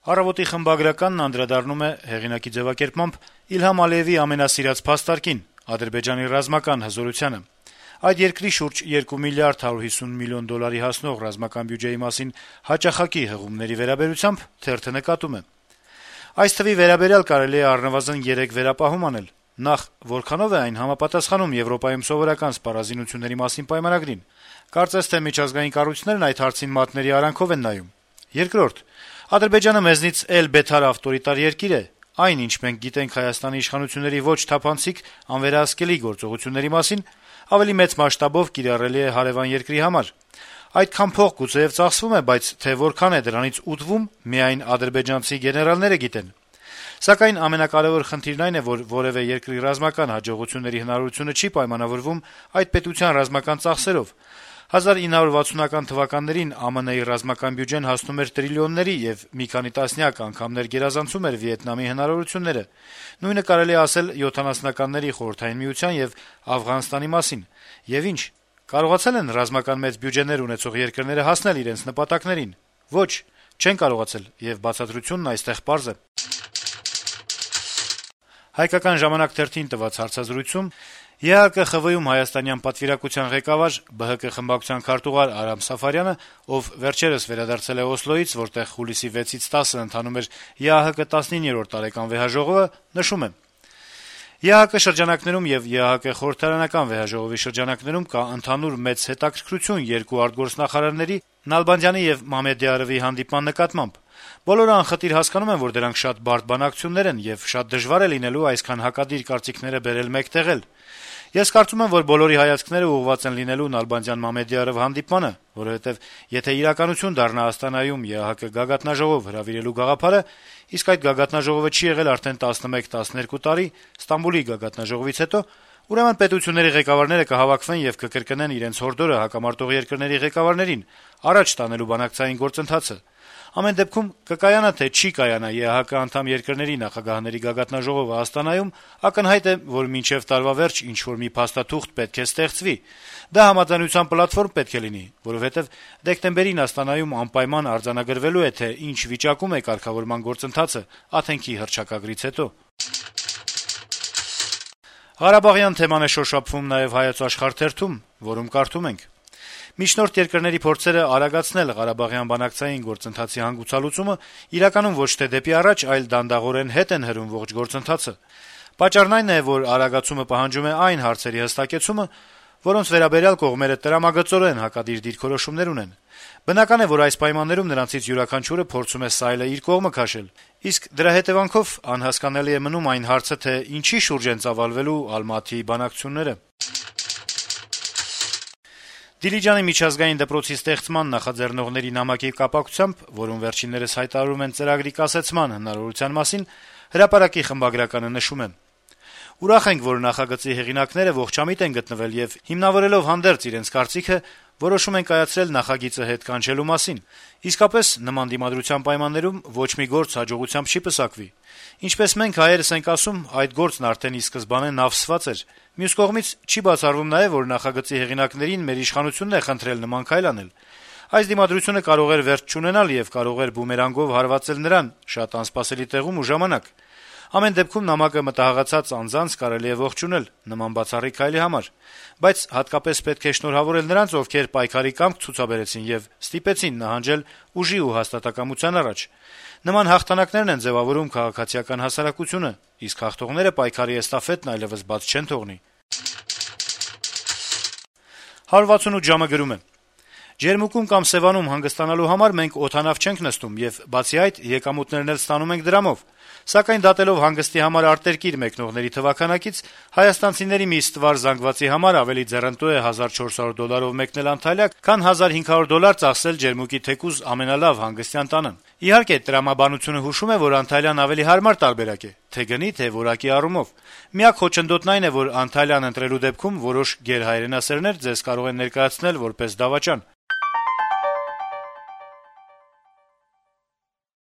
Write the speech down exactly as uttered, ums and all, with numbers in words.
Առավոտի խմբագրականն անդրադառնում է հեղինակի ձեւակերպմամբ Իլհամ Ալիեւի ամենասիրած փաստարկին՝ Ադրբեջանի ռազմական հզորությանը։ Այդ երկրի շուրջ երկու միլիարդ հարյուր հիսուն միլիոն դոլարի հասնող ռազմական բյուջեի մասին հաճախակի հղումների վերաբերությամբ թերթը նկատում է. - «Այս թվի վերաբերյալ կարելի է առնվազն երեք վերապահում անել: Նախ, որքանով է այն համապատասխանում Եվրոպայում սովորական սպառազինությունների մասին պայմանագրին: Կարծես թե միջազգային կառույցներն այդ հարցին մատների արանքով են նայում: Երկրորդ, Ադրբեջանը մեզնից էլ բեթար ավտորիտար երկիր է: Այն, ինչ մենք գիտենք Հայաստանի իշխանությունների ոչ թափանցիկ, անվերահսկելի գործողությունների մասին, ավելի մեծ մասշտաբով կիրառելի է հարեւան երկրի համար: Այդքան փող գուցեեւ ծախսվում է, բայց թե որքան է դրանից ուտվում, միայն ադրբեջանցի գեներալները գիտեն: Սակայն ամենակարեւոր խնդիրն այն է, որ որեւէ երկրի ռազմական հաջողությունների հնարավորությունը չի պայմանավորվում այդ պետության ռազմական ծախսերով: հազար ինը հարյուր վաթսունական թվականներին ԱՄՆ-ի ռազմական բյուջեն հասնում էր տրիլիոնների եւ մի քանի տասնյակ անգամներ գերազանցում էր Վիետնամի հնարավորությունները: Նույնը կարելի է ասել յոթանասունականների Խորհրդային Միության եւ Աֆղանստանի մասին: Եվ ինչ, կարողացե՞լ են ռազմական մեծ բյուջեներ ունեցող երկրները հասնել իրենց նպատակներին: Ոչ, չեն կարողացել, եւ բացատրությունն այստեղ պարզ է»: «Հայկական ժամանակ» թերթին տված հարցազրույցում ԵԱՀԿ-ԽՎ-ում հայաստանյան պատվիրակության ղեկավար, ԲՀԿ խմբակցության քարտուղար Արամ Սաֆարյանը, ով վերջերս վերադարձել է Օսլոյից, որտեղ հուլիսի վեցից տասը ընթանում էր ԵԱՀԿ տասնիններորդ տարեկան վեհաժողովը, նշում է. - «ԵԱՀԿ շրջանակներում եւ ԵԱՀԿ խորհրդարանական վեհաժողովի շրջանակներում կա ընդհանուր մեծ հետաքրքրություն երկու արտգործնախարարների՝ Նալբանդյանի եւ Մամեդյարովի հանդիպման նկատմամբ: Բոլորը անխտիր հասկանում են, որ դրանք շատ բարդ բանակցություններ են, եւ շատ դժվար է լինելու այսքան հակադիր կարծիքները բերել մեկտեղել: Ես կարծում եմ, որ բոլորի հայացքները ուղղված են լինելու Նալբանդյան-Մամեդյարով հանդիպմանը, որովհետեւ եթե իրականություն դառնա Աստանայում ԵԱՀԿ գագաթնաժողով հրավիրելու գաղափարը, իսկ այդ գագաթնաժողովը չի եղել արդեն տասնմեկ տասներկու տարի՝ Ստամբուլի գագաթնաժողովից հետո, ուրեմն պետությունների ղեկավարները կհավաքվեն եւ կկրկնեն իրենց հորդորը հակամարտող երկրների ղեկավարներին՝ առաջ տանելու բանակցային գործընթացը: Ամեն դեպքում, կկայանա թե չի կայանա ԵԱՀԿ անդամ երկրների նախագահների գագաթնաժողովը Աստանայում, ակնհայտ է, որ մինչեւ տարվա վերջ ինչ-որ մի փաստաթուղթ պետք է ստեղծվի: Դա համաձայնության պլատֆորմ պետք է լինի, որովհետեւ դեկտեմբերին Աստանայում անպայման արձանագրվելու է, թե ինչ վիճակում է կարգավորման գործընթացը աթենքի հռչակագրից հետո»: Ղարաբաղյան թեման է շոշափվում նաեւ «Հայոց Աշխարհ» թերթում, որում կարդում ենք. - «Միջնորդ երկրների փորձերը արագացնել ղարաբաղյան բանակցային գործընթացի հանգուցալուծումը իրականում ոչ թե դեպի առաջ, այլ դանդաղորեն հետ են հրում ողջ գործընթացը: Պատճառն այն է, որ արագացումը պահանջում է այն հարցերի հստակեցումը, որոնց վերաբերյալ կողմերը տրամագծորեն հակադիր դիրքորոշումներ ունեն: Բնական է, որ այս պայմաններում նրանցից յուրաքանչյուրը փորձում է սայլը իր կողմը քաշել: Իսկ դրա հետեւանքով անհասկանալի է մնում այն հարցը, թե ինչի շուրջ են ծավալվելու Ալմատիի բանակցությունները»: Դիլիջանի միջազգային դպրոցի ստեղծման նախաձեռնողների նամակի կապակցությամբ, որում վերջիններս հայտարարում են ծրագրի կասեցման հնարավորության մասին, «Հրապարակ»-ի խմբագրականը նշում է. - «Ուրախ ենք, որ նախագծի հեղինակները ողջամիտ են գտնվել եւ, հիմնավորելով հանդերձ իրենց կարծիքը, որոշում են կայացրել նախագիծը հետ կանչելու մասին: Իսկապես, նման դիմադրության պայմաններում ոչ մի գործ հաջողությամբ չի պսակվի: Ինչպես մենք հայերս ենք ասում, այդ գործն արդեն ի սկզբանե նավսված էր: Մյուս կողմից, չի բացառվում նաեւ, որ նախագծի հեղինակներին մեր իշխանությունն է խնդրել նման քայլ անել: Այս դիմադրությունը կարող էր վերջ չունենալ եւ կարող էր բումերանգով հարվածել նրան շատ անսպասելի տեղում ու ժամանակ: Ամեն դեպքում, նամակը մտահղացած անձանց կարելի է ողջունել նման բացառիկ քայլի համար: Բայց հատկապես պետք է շնորհավորել նրանց, ովքեր պայքարի կամք ցուցաբերեցին եւ ստիպեցին նահանջել ուժի ու հաստատակամության առաջ: Նման հաղթանակներն են ձեւավորում քաղաքացիական հասարակությունը, իսկ հաղթողները պայքարի էստաֆետն այլեւս բաց չեն թողնի»: «հարյուր վաթսունութ ժամ»-ը գրում է. - «Ջերմուկում կամ Սեւանում հանգստանալու համար մենք օդանավ չենք նստում եւ, բացի այդ, եկամուտներն էլ ստանում ենք դրամով: Սակայն դատելով հանգստի համար արտերկիր մեկնողների թվաքանակից, հայաստանցիների մի ստվար զանգվածի համար ավելի ձեռնտու է հազար չորս հարյուր դոլարով մեկնել Անտալիա, քան հազար հինգ հարյուր դոլար ծախսել ջերմուկի թեկուզ ամենալավ հանգստյան տանը: Իհարկե, տրամաբանությունը հուշում է, որ Անտալիան ավելի հարմար տարբերակ է թե՛ գնի, թե՛ որակի առումով: Միակ խոչընդոտն այն է, որ Անտալիան ընտրելու դեպքում որոշ գերհայրենասերներ ձեզ կարող են ներկայացնել որպես դավաճան»: